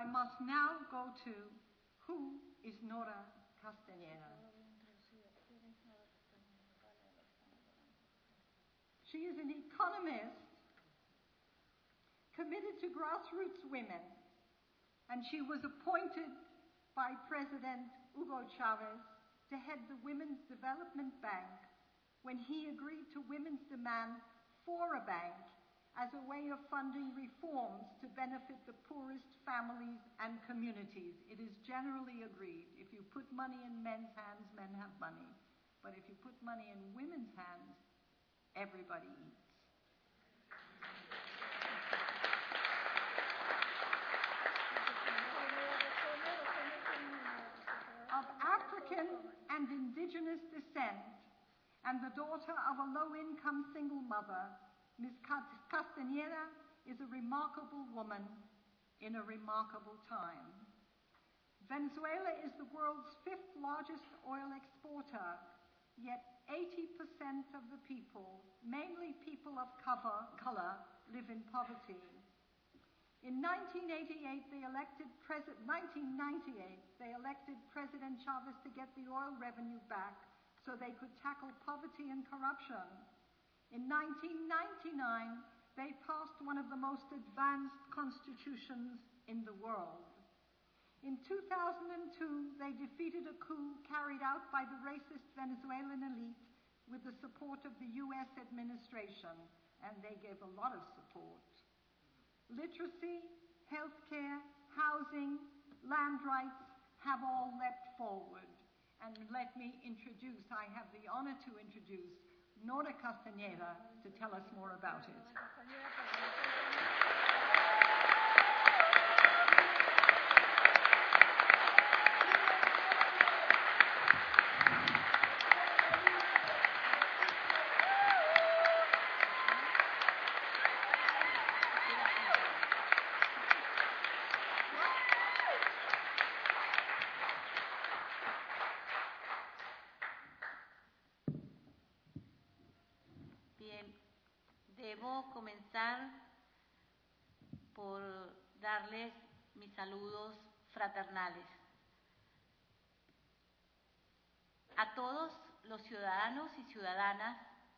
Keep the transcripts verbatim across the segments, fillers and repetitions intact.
I must now go to who is Nora Castañeda. She is an economist committed to grassroots women, and she was appointed by President Hugo Chavez to head the Women's Development Bank when he agreed to women's demand for a bank as a way of funding reforms to benefit the poorest families and communities. It is generally agreed, if you put money in men's hands, men have money. But if you put money in women's hands, everybody eats. Of African and indigenous descent, and the daughter of a low-income single mother, Miz Castañeda is a remarkable woman in a remarkable time. Venezuela is the world's fifth largest oil exporter, yet eighty percent of the people, mainly people of color, live in poverty. In nineteen eighty-eight, they elected President, nineteen ninety-eight, they elected President Chavez to get the oil revenue back so they could tackle poverty and corruption. In nineteen ninety-nine, they passed one of the most advanced constitutions in the world. In two thousand two, they defeated a coup carried out by the racist Venezuelan elite with the support of the U S administration, and they gave a lot of support. Literacy, healthcare, housing, land rights have all leapt forward. And let me introduce, I have the honor to introduce Nora Castañeda to tell us more about it. Debo comenzar por darles mis saludos fraternales a todos los ciudadanos y ciudadanas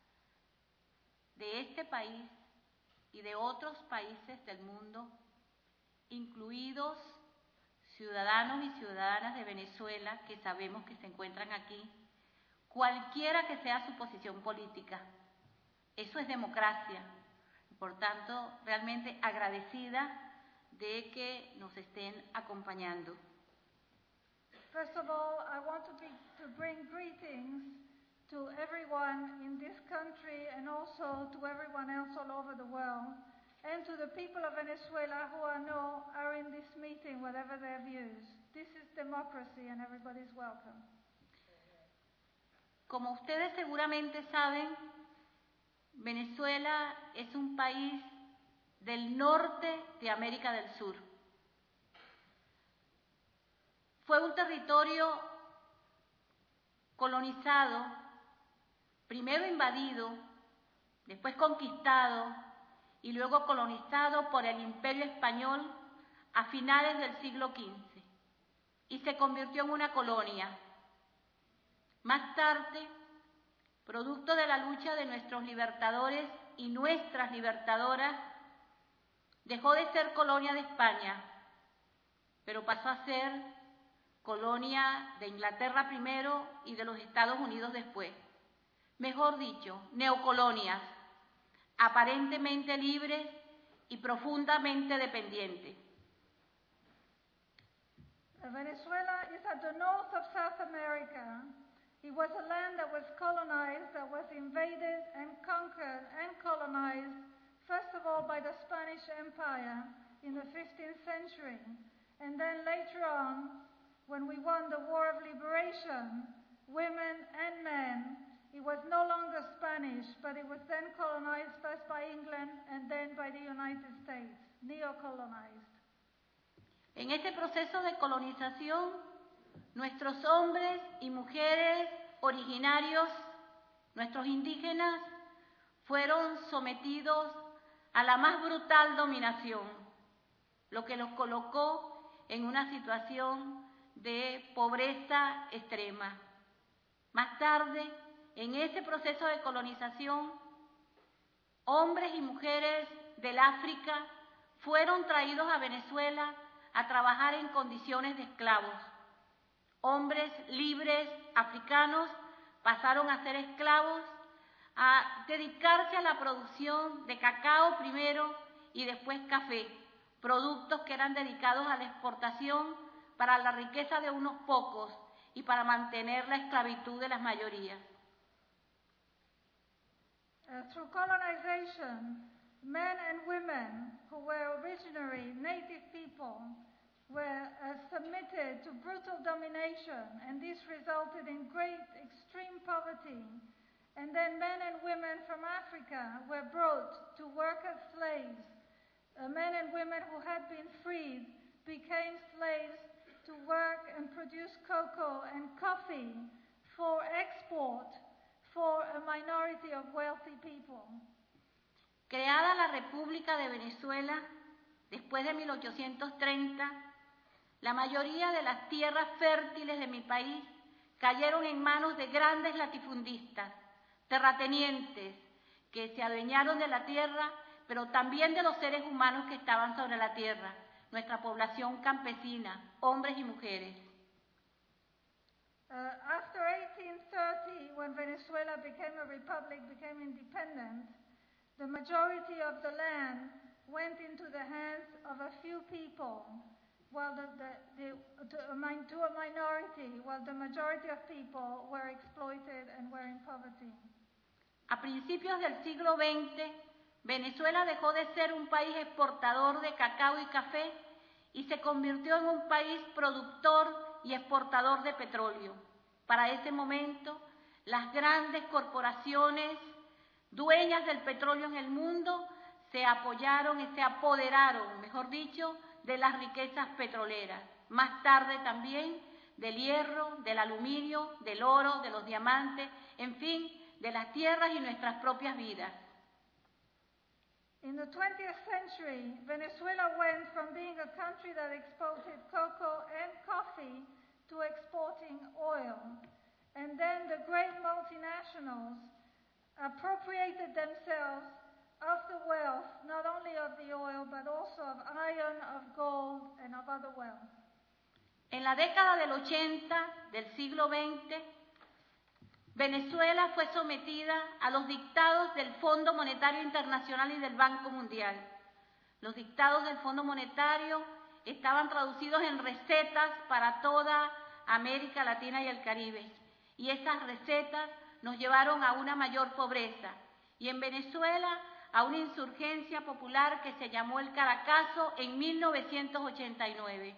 de este país y de otros países del mundo, incluidos ciudadanos y ciudadanas de Venezuela que sabemos que se encuentran aquí, cualquiera que sea su posición política. Eso es democracia. Por tanto, realmente agradecida de que nos estén acompañando. First of all, I want to, be, to bring greetings to everyone in this country and also to everyone else all over the world, and to the people of Venezuela who I know are in this meeting, whatever their views. This is democracy and everybody's welcome. Como ustedes seguramente saben, Venezuela es un país del norte de América del Sur. Fue un territorio colonizado, primero invadido, después conquistado y luego colonizado por el Imperio Español a finales del siglo quince y se convirtió en una colonia. Más tarde, producto de la lucha de nuestros libertadores y nuestras libertadoras, dejó de ser colonia de España, pero pasó a ser colonia de Inglaterra primero y de los Estados Unidos después. Mejor dicho, neocolonias, aparentemente libres y profundamente dependientes. Venezuela is at the north of South America. It was a land that was colonized, that was invaded and conquered and colonized, first of all by the Spanish Empire in the fifteenth century. And then later on, when we won the War of Liberation, women and men, it was no longer Spanish, but it was then colonized first by England and then by the United States, neo-colonized. En este proceso de colonización, nuestros hombres y mujeres originarios, nuestros indígenas, fueron sometidos a la más brutal dominación, lo que los colocó en una situación de pobreza extrema. Más tarde, en ese proceso de colonización, hombres y mujeres del África fueron traídos a Venezuela a trabajar en condiciones de esclavos. Hombres libres africanos pasaron a ser esclavos, a dedicarse a la producción de cacao primero y después café, productos que eran dedicados a la exportación para la riqueza de unos pocos y para mantener la esclavitud de las mayorías. Uh, through colonization, men and women who were originally native people were uh, submitted to brutal domination, and this resulted in great extreme poverty. And then men and women from Africa were brought to work as slaves. Uh, men and women who had been freed became slaves to work and produce cocoa and coffee for export for a minority of wealthy people. Creada la República de Venezuela, después de mil ochocientos treinta, la mayoría de las tierras fértiles de mi país cayeron en manos de grandes latifundistas, terratenientes, que se adueñaron de la tierra, pero también de los seres humanos que estaban sobre la tierra, nuestra población campesina, hombres y mujeres. Uh, after eighteen thirty, when Venezuela became a republic, became independent, the majority of the land went into the hands of a few people, while the, the, the, to, a min, to a minority, while the majority of people were exploited and were in poverty. A principios del siglo veinte, Venezuela dejó de ser un país exportador de cacao y café y se convirtió en un país productor y exportador de petróleo. Para ese momento, las grandes corporaciones dueñas del petróleo en el mundo se apoyaron y se apoderaron, mejor dicho, de las riquezas petroleras. Más tarde también del hierro, del aluminio, del oro, de los diamantes, en fin, de las tierras y nuestras propias vidas. In the twentieth century, Venezuela went from being a country that exported cocoa and coffee to exporting oil. And then the great multinationals appropriated themselves of the wealth, not only of the oil, but also of iron, of gold, and of other wealth. En la década del ochenta del siglo veinte, Venezuela fue sometida a los dictados del Fondo Monetario Internacional y del Banco Mundial. Los dictados del Fondo Monetario estaban traducidos en recetas para toda América Latina y el Caribe, y esas recetas nos llevaron a una mayor pobreza, y en Venezuela a una insurgencia popular que se llamó el Caracazo en mil novecientos ochenta y nueve.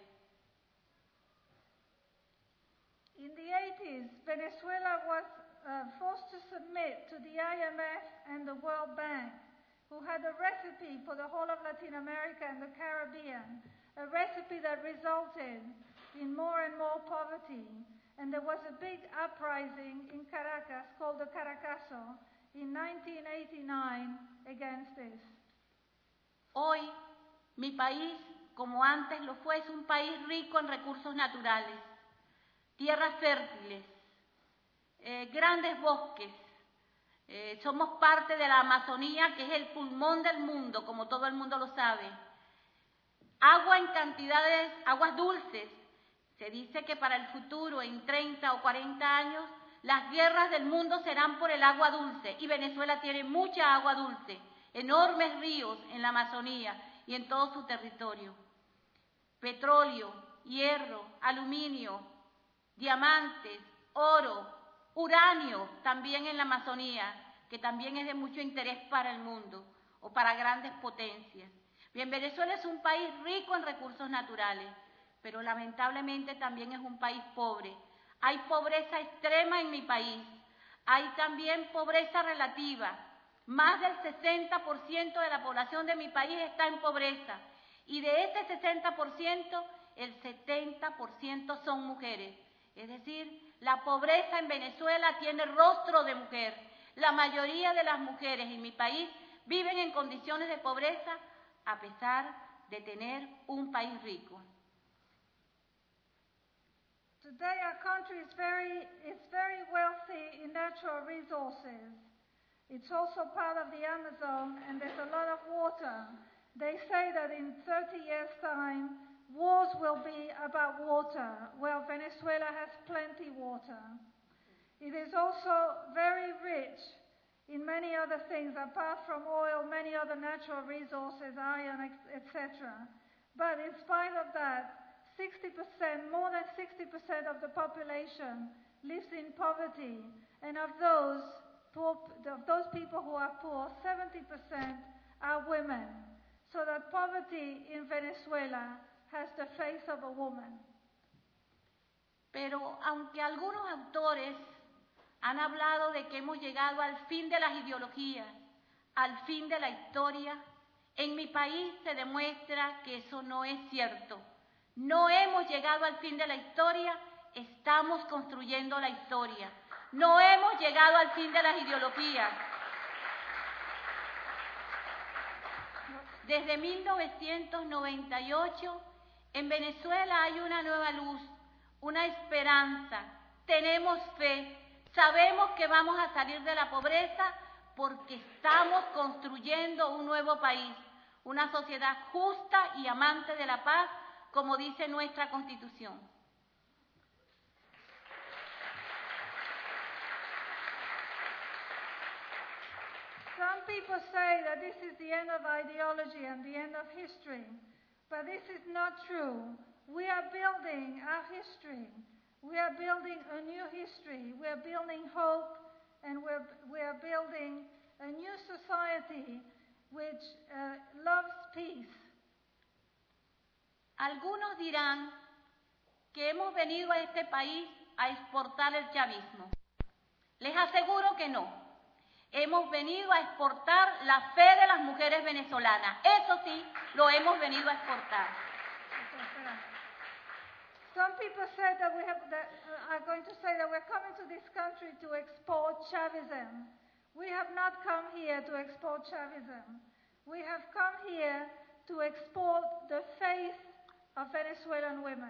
In the eighties, Venezuela was uh, forced to submit to the I M F and the World Bank, who had a recipe for the whole of Latin America and the Caribbean, a recipe that resulted in more and more poverty. And there was a big uprising in Caracas called the Caracazo in nineteen eighty-nine against this. Hoy, mi país, como antes lo fue, es un país rico en recursos naturales, tierras fértiles, eh, grandes bosques. Eh, somos parte de la Amazonía, que es el pulmón del mundo, como todo el mundo lo sabe. Agua en cantidades, aguas dulces. Se dice que para el futuro, en treinta o cuarenta años, las guerras del mundo serán por el agua dulce, y Venezuela tiene mucha agua dulce, enormes ríos en la Amazonía y en todo su territorio. Petróleo, hierro, aluminio, diamantes, oro, uranio, también en la Amazonía, que también es de mucho interés para el mundo o para grandes potencias. Bien, Venezuela es un país rico en recursos naturales, pero lamentablemente también es un país pobre. Hay pobreza extrema en mi país, hay también pobreza relativa. Más del sesenta por ciento de la población de mi país está en pobreza, y de ese sesenta por ciento, el setenta por ciento son mujeres. Es decir, la pobreza en Venezuela tiene rostro de mujer. La mayoría de las mujeres en mi país viven en condiciones de pobreza a pesar de tener un país rico. Today our country is very, is very wealthy in natural resources. It's also part of the Amazon, and there's a lot of water. They say that in thirty years' time, wars will be about water. Well, Venezuela has plenty water. It is also very rich in many other things, apart from oil, many other natural resources, iron, et cetera. But in spite of that, sixty percent, more than sixty percent of the population lives in poverty, and of those, poor, of those people who are poor, seventy percent are women. So that poverty in Venezuela has the face of a woman. Pero aunque algunos autores han hablado de que hemos llegado al fin de las ideologías, al fin de la historia, en mi país se demuestra que eso no es cierto. No hemos llegado al fin de la historia, estamos construyendo la historia. No hemos llegado al fin de las ideologías. Desde mil novecientos noventa y ocho, en Venezuela hay una nueva luz, una esperanza. Tenemos fe, sabemos que vamos a salir de la pobreza porque estamos construyendo un nuevo país, una sociedad justa y amante de la paz, como dice nuestra Constitución. Some people say that this is the end of ideology and the end of history, but this is not true. We are building our history. We are building a new history. We are building hope, and we're, we are building a new society which uh, loves peace. Algunos dirán que hemos venido a este país a exportar el chavismo. Les aseguro que no. Hemos venido a exportar la fe de las mujeres venezolanas. Eso sí, lo hemos venido a exportar. Some people say that we have that, uh, are going to say that we're coming to this country to export Chavism. We have not come here to export Chavism. We have come here to export the faith of Venezuelan women.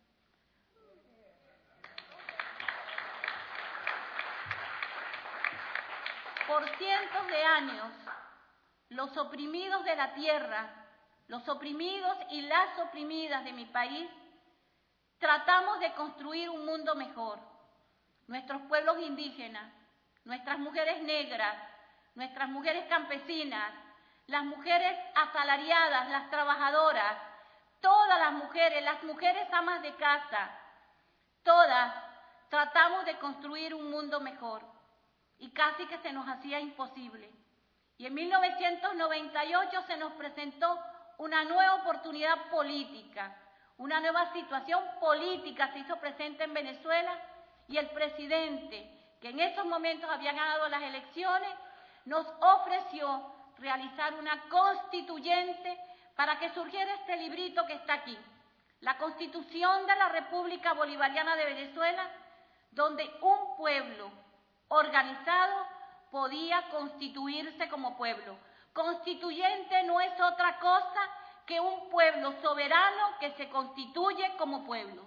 Por cientos de años, los oprimidos de la tierra, los oprimidos y las oprimidas de mi país, tratamos de construir un mundo mejor. Nuestros pueblos indígenas, nuestras mujeres negras, nuestras mujeres campesinas, las mujeres asalariadas, las trabajadoras, todas las mujeres, las mujeres amas de casa, todas tratamos de construir un mundo mejor. Y casi que se nos hacía imposible. Y en mil novecientos noventa y ocho se nos presentó una nueva oportunidad política, una nueva situación política se hizo presente en Venezuela, y el presidente, que en esos momentos había ganado las elecciones, nos ofreció realizar una constituyente para que surgiera este librito que está aquí, la Constitución de la República Bolivariana de Venezuela, donde un pueblo organizado podía constituirse como pueblo. Constituyente no es otra cosa que un pueblo soberano que se constituye como pueblo.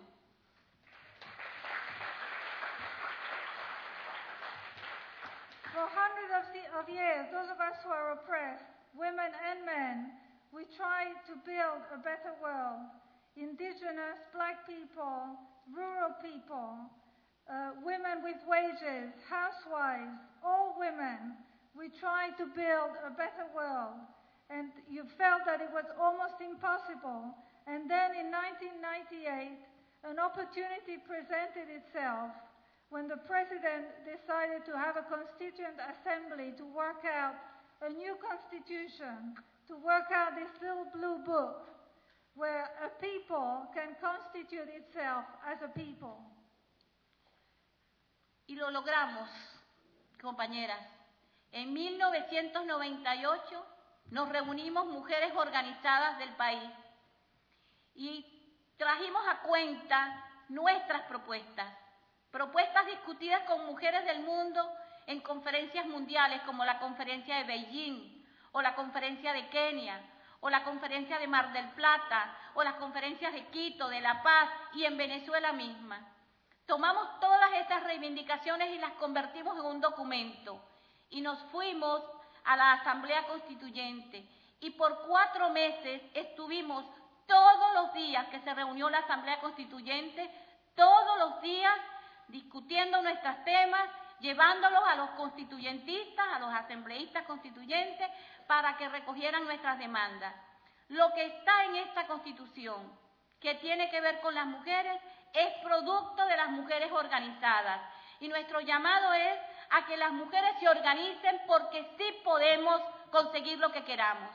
For hundreds of, of years, those of us who are oppressed, women and men, we try to build a better world. Indigenous, black people, rural people, Uh, women with wages, housewives, all women, we try to build a better world. And you felt that it was almost impossible. And then in nineteen ninety-eight, an opportunity presented itself when the president decided to have a constituent assembly to work out a new constitution, to work out this little blue book where a people can constitute itself as a people. Y lo logramos, compañeras. En mil novecientos noventa y ocho nos reunimos mujeres organizadas del país y trajimos a cuenta nuestras propuestas, propuestas discutidas con mujeres del mundo en conferencias mundiales como la conferencia de Beijing, o la conferencia de Kenia, o la conferencia de Mar del Plata, o las conferencias de Quito, de La Paz y en Venezuela misma. Tomamos todas estas reivindicaciones y las convertimos en un documento y nos fuimos a la Asamblea Constituyente y por cuatro meses estuvimos todos los días que se reunió la Asamblea Constituyente, todos los días discutiendo nuestros temas, llevándolos a los constituyentistas, a los asambleístas constituyentes, para que recogieran nuestras demandas. Lo que está en esta Constitución, que tiene que ver con las mujeres, es producto de las mujeres organizadas. Y nuestro llamado es a que las mujeres se organicen porque sí podemos conseguir lo que queramos.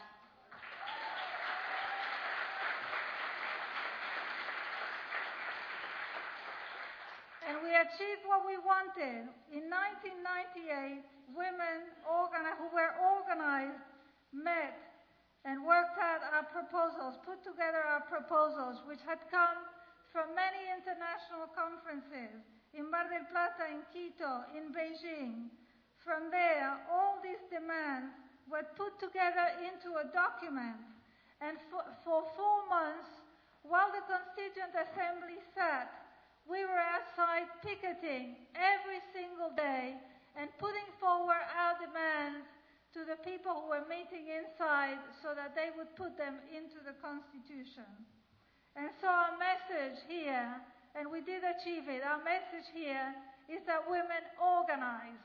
And we achieved what we wanted. In nineteen ninety-eight, women organ- who were organized met and worked out our proposals, put together our proposals, which had come from many international conferences in Mar del Plata, in Quito, in Beijing. From there, all these demands were put together into a document. And for, for four months, while the Constituent Assembly sat, we were outside picketing every single day and putting forward our demands to the people who were meeting inside so that they would put them into the Constitution. And so our message here, and we did achieve it, our message here is that women organize.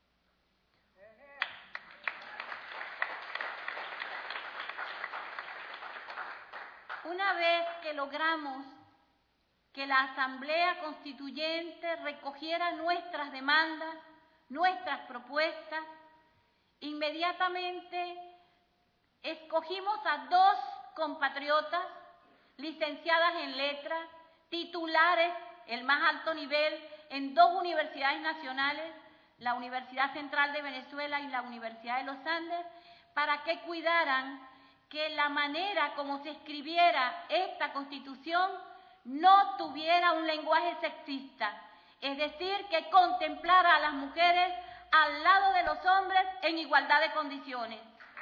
Una vez que logramos que la Asamblea Constituyente recogiera nuestras demandas, nuestras propuestas, inmediatamente escogimos a dos compatriotas licenciadas en letras, titulares, el más alto nivel, en dos universidades nacionales, la Universidad Central de Venezuela y la Universidad de los Andes, para que cuidaran que la manera como se escribiera esta Constitución no tuviera un lenguaje sexista, es decir, que contemplara a las mujeres al lado de los hombres en igualdad de condiciones.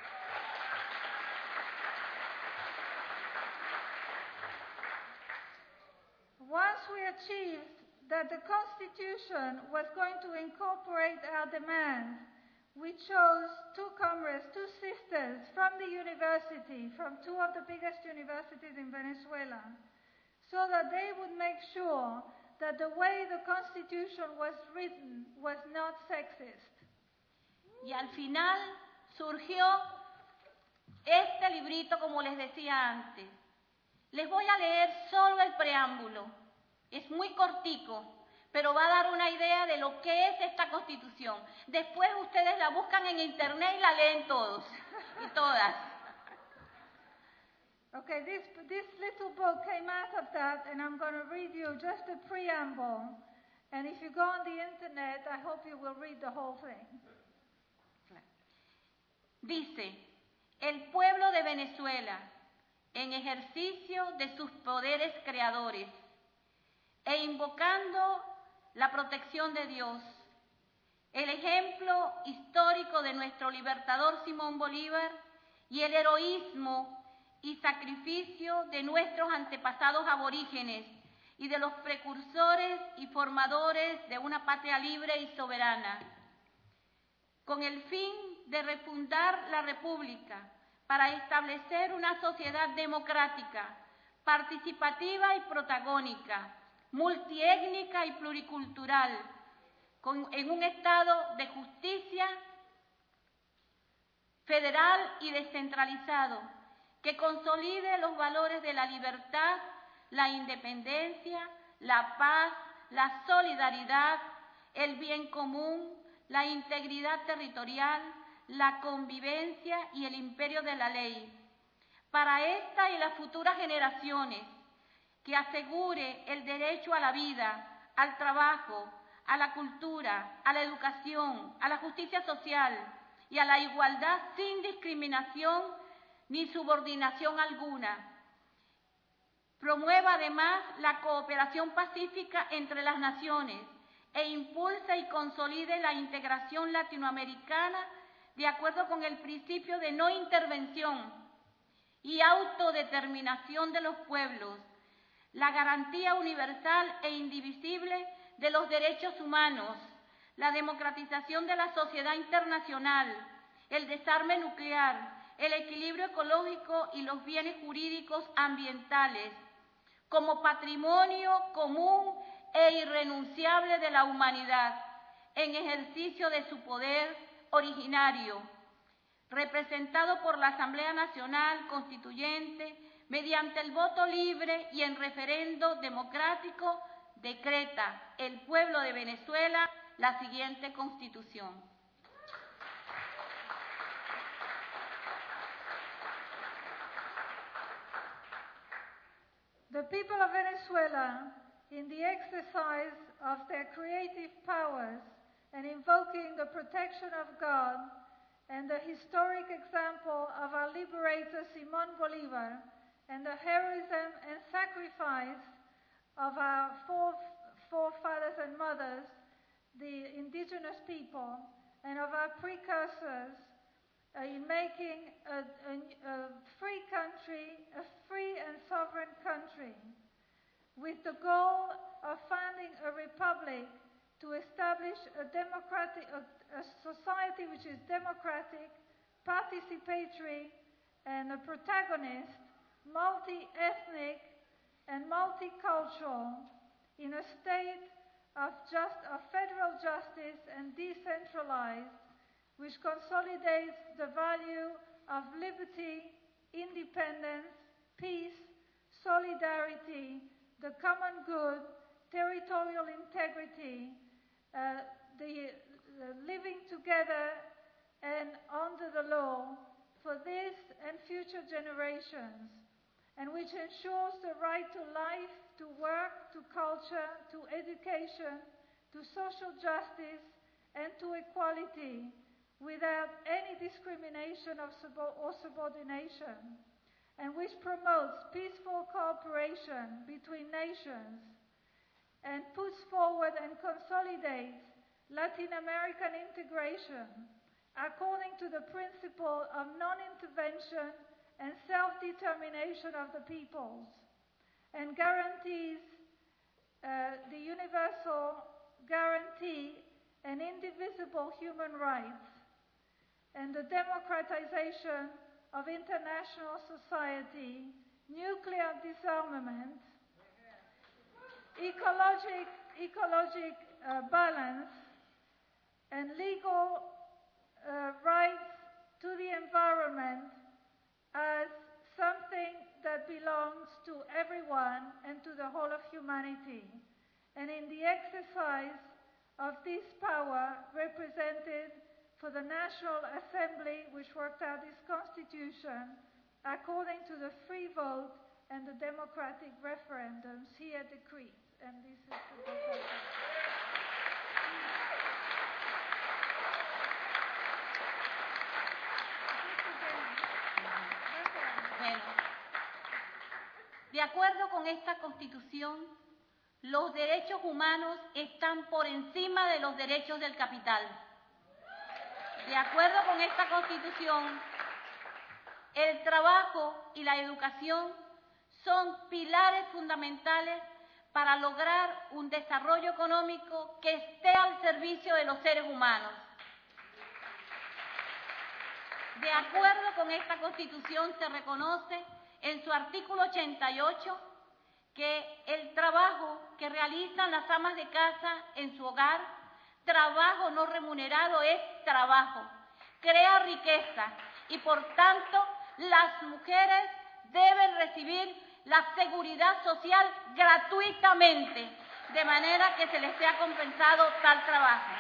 Once we achieved that the Constitution was going to incorporate our demands, we chose two comrades, two sisters from the university, from two of the biggest universities in Venezuela, so that they would make sure that the way the Constitution was written was not sexist. Y al final surgió este librito, como les decía antes. Les voy a leer solo el preámbulo. Es muy cortico, pero va a dar una idea de lo que es esta Constitución. Después ustedes la buscan en internet y la leen todos y todas. Okay, this, this little book came out of that, and I'm going to read you just the preamble. And if you go on the internet, I hope you will read the whole thing. Dice, el pueblo de Venezuela, en ejercicio de sus poderes creadores e invocando la protección de Dios, el ejemplo histórico de nuestro libertador Simón Bolívar y el heroísmo y sacrificio de nuestros antepasados aborígenes y de los precursores y formadores de una patria libre y soberana, con el fin de refundar la República para establecer una sociedad democrática, participativa y protagónica, multiétnica y pluricultural, con, en un estado de justicia federal y descentralizado, que consolide los valores de la libertad, la independencia, la paz, la solidaridad, el bien común, la integridad territorial, la convivencia y el imperio de la ley. Para esta y las futuras generaciones, que asegure el derecho a la vida, al trabajo, a la cultura, a la educación, a la justicia social y a la igualdad sin discriminación ni subordinación alguna. Promueva además la cooperación pacífica entre las naciones e impulsa y consolide la integración latinoamericana de acuerdo con el principio de no intervención y autodeterminación de los pueblos, la garantía universal e indivisible de los derechos humanos, la democratización de la sociedad internacional, el desarme nuclear, el equilibrio ecológico y los bienes jurídicos ambientales, como patrimonio común e irrenunciable de la humanidad, en ejercicio de su poder originario, representado por la Asamblea Nacional Constituyente, mediante el voto libre y en referendo democrático, decreta el pueblo de Venezuela la siguiente Constitución. The people of Venezuela, in the exercise of their creative powers and invoking the protection of God and the historic example of our liberator Simón Bolívar and the heroism and sacrifice of our forefathers and mothers, the indigenous people, and of our precursors uh, in making a, a, a free country, a free and sovereign country, with the goal of founding a republic to establish a democratic, a, a society which is democratic, participatory, and a protagonist, multi-ethnic and multicultural, in a state of, just, of federal justice and decentralized, which consolidates the value of liberty, independence, peace, solidarity, the common good, territorial integrity, uh, the, the living together and under the law for this and future generations, and which ensures the right to life, to work, to culture, to education, to social justice, and to equality, without any discrimination of sub- or subordination, and which promotes peaceful cooperation between nations, and puts forward and consolidates Latin American integration according to the principle of non-intervention and self-determination of the peoples, and guarantees uh, the universal guarantee and indivisible human rights, and the democratization of international society, nuclear disarmament, ecologic, ecologic uh, balance, and legal uh, rights to the environment as something that belongs to everyone and to the whole of humanity. And in the exercise of this power represented for the National Assembly, which worked out this constitution, according to the free vote and the democratic referendums here decreed. And this is the declaration. Bueno, de acuerdo con esta Constitución, los derechos humanos están por encima de los derechos del capital. De acuerdo con esta Constitución, el trabajo y la educación son pilares fundamentales para lograr un desarrollo económico que esté al servicio de los seres humanos. De acuerdo con esta Constitución, se reconoce en su artículo ochenta y ocho que el trabajo que realizan las amas de casa en su hogar, trabajo no remunerado, es trabajo, crea riqueza y por tanto las mujeres deben recibir la seguridad social gratuitamente, de manera que se les sea compensado tal trabajo.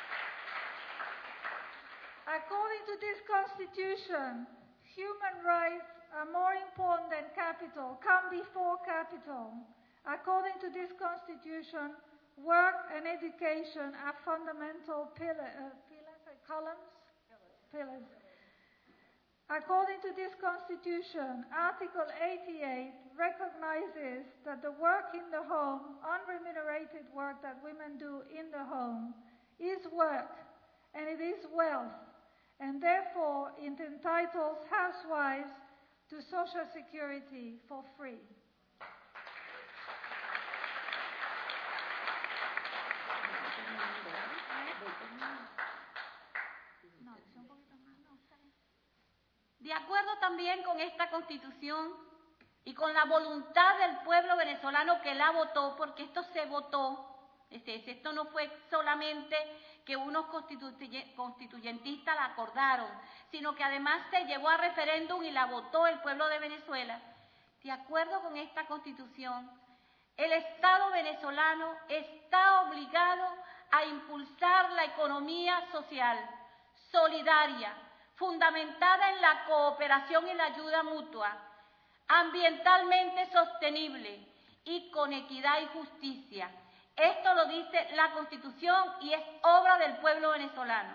According to this Constitution, human rights are more important than capital, come before capital. According to this Constitution, work and education are fundamental pillar, uh, pillars, uh, columns? Pillars. pillars. According to this Constitution, Article eighty-eight recognizes that the work in the home, unremunerated work that women do in the home, is work and it is wealth, and therefore it entitles housewives to Social Security for free. acuerdo también con esta Constitución y con la voluntad del pueblo venezolano que la votó, porque esto se votó, esto no fue solamente que unos constituyentistas la acordaron, sino que además se llevó a referéndum y la votó el pueblo de Venezuela. De acuerdo con esta Constitución, el Estado venezolano está obligado a impulsar la economía social, solidaria, fundamentada en la cooperación y la ayuda mutua, ambientalmente sostenible y con equidad y justicia. Esto lo dice la Constitución y es obra del pueblo venezolano.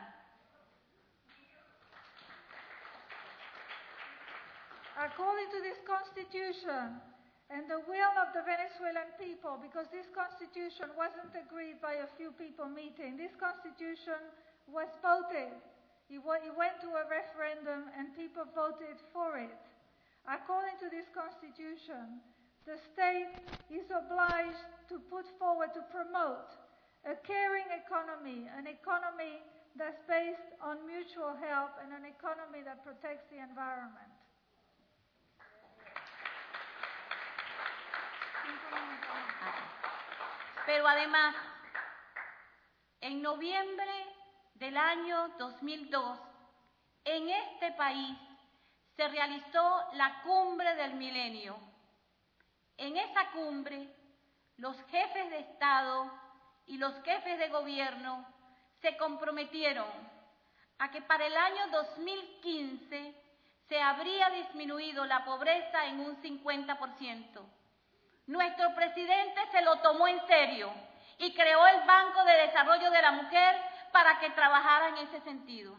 According to this Constitution and the will of the Venezuelan people, because this Constitution wasn't agreed by a few people meeting, this Constitution was voted. It went to a referendum and people voted for it. According to this Constitution, the state is obliged to put forward, to promote a caring economy, an economy that's based on mutual help and an economy that protects the environment. Pero además, en noviembre del año dos mil dos, en este país se realizó la Cumbre del Milenio. En esa cumbre, los jefes de Estado y los jefes de gobierno se comprometieron a que para el año dos mil quince se habría disminuido la pobreza en un cincuenta por ciento. Nuestro presidente se lo tomó en serio y creó el Banco de Desarrollo de la Mujer para que trabajara en ese sentido.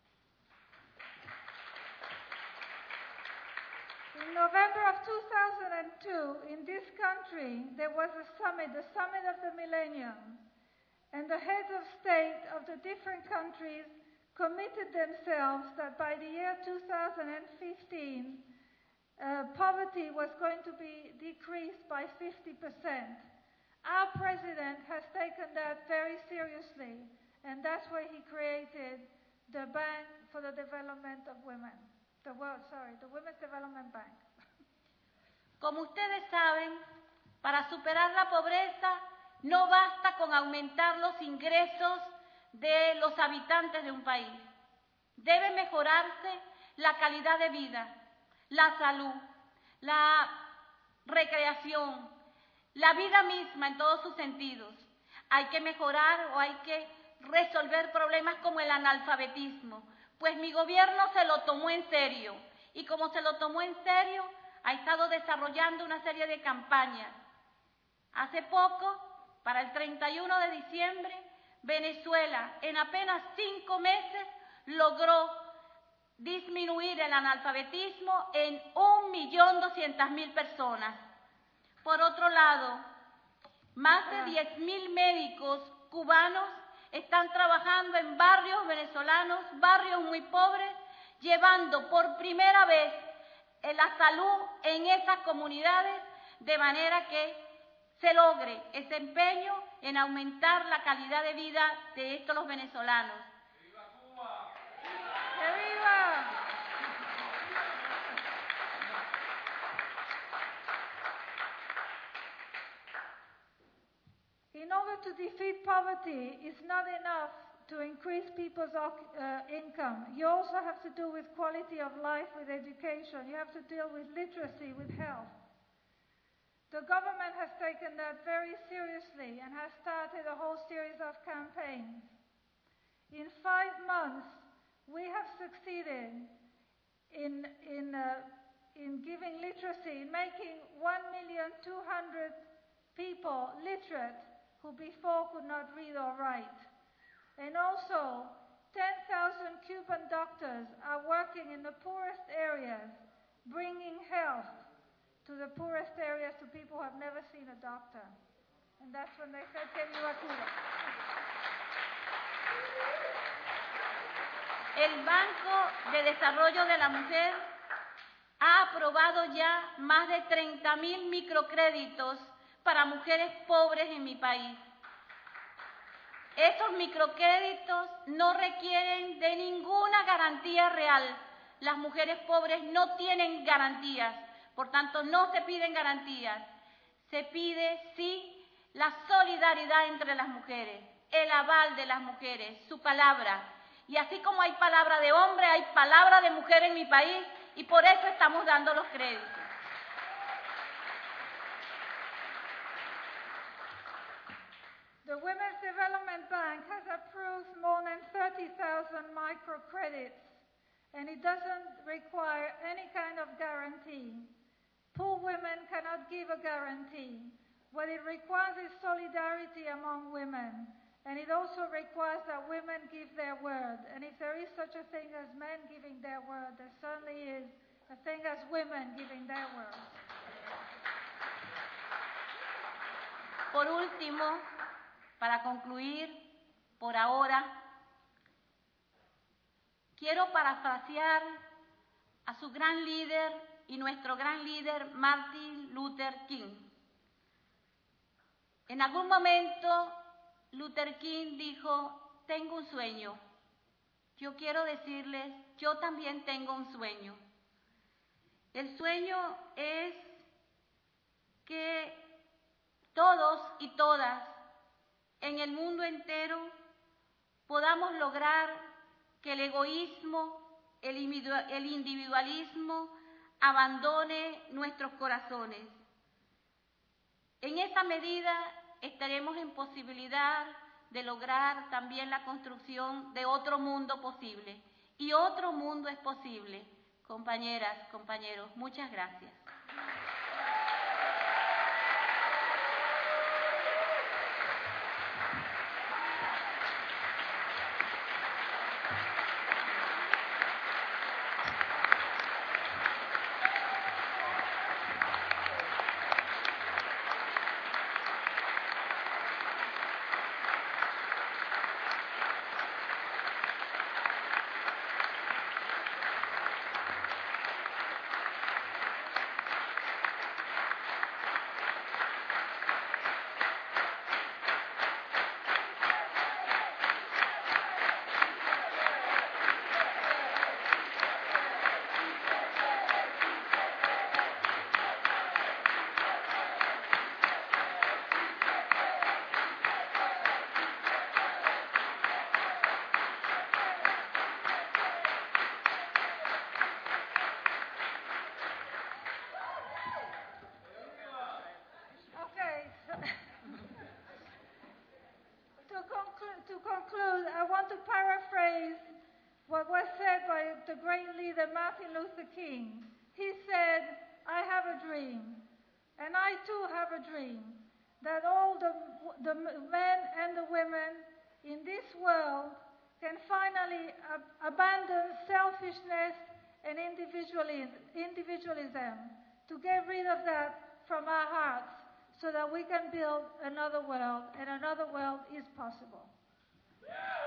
In November of two thousand two, in this country, there was a summit, the Summit of the Millennium, and the heads of state of the different countries committed themselves that by the year two thousand fifteen, uh, poverty was going to be decreased by fifty percent. Our president has taken that very seriously, and that's why he created the Bank for the Development of Women. The world, sorry, the Women's Development Bank. Como ustedes saben, para superar la pobreza no basta con aumentar los ingresos de los habitantes de un país. Debe mejorarse la calidad de vida, la salud, la recreación, la vida misma en todos sus sentidos. Hay que mejorar o hay que resolver problemas como el analfabetismo. Pues mi gobierno se lo tomó en serio y como se lo tomó en serio, ha estado desarrollando una serie de campañas. Hace poco, para el treinta y uno de diciembre, Venezuela en apenas cinco meses logró disminuir el analfabetismo en un millón doscientas mil personas. Por otro lado, más de diez mil médicos cubanos están trabajando en barrios venezolanos, barrios muy pobres, llevando por primera vez la salud en esas comunidades, de manera que se logre ese empeño en aumentar la calidad de vida de estos los venezolanos. ¡Viva Cuba! ¡Que viva! In order to defeat poverty, it's not enough to increase people's uh, income. You also have to do with quality of life, with education. You have to deal with literacy, with health. The government has taken that very seriously and has started a whole series of campaigns. In five months, we have succeeded in, in, uh, in giving literacy, making one million two hundred people literate who before could not read or write. And also, ten thousand Cuban doctors are working in the poorest areas, bringing health to the poorest areas to people who have never seen a doctor. And that's when they said, que viva Cuba. El Banco de Desarrollo de la Mujer ha aprobado ya más de treinta mil microcréditos para mujeres pobres en mi país. Esos microcréditos no requieren de ninguna garantía real, las mujeres pobres no tienen garantías, por tanto no se piden garantías, se pide sí la solidaridad entre las mujeres, el aval de las mujeres, su palabra. Y así como hay palabra de hombre, hay palabra de mujer en mi país y por eso estamos dando los créditos. The Women's Development Bank has approved more than thirty thousand microcredits, and it doesn't require any kind of guarantee. Poor women cannot give a guarantee. What it requires is solidarity among women, and it also requires that women give their word. And if there is such a thing as men giving their word, there certainly is a thing as women giving their word. Por último, para concluir, por ahora, quiero parafrasear a su gran líder y nuestro gran líder, Martin Luther King. En algún momento, Luther King dijo, tengo un sueño. Yo quiero decirles, yo también tengo un sueño. El sueño es que todos y todas en el mundo entero podamos lograr que el egoísmo, el individualismo abandone nuestros corazones. En esa medida estaremos en posibilidad de lograr también la construcción de otro mundo posible. Y otro mundo es posible. Compañeras, compañeros, muchas gracias. To conclude, I want to paraphrase what was said by the great leader Martin Luther King. He said, I have a dream, and I too have a dream, that all the, the men and the women in this world can finally ab- abandon selfishness and individualism, individualism, to get rid of that from our hearts so that we can build another world, and another world is possible. Yeah.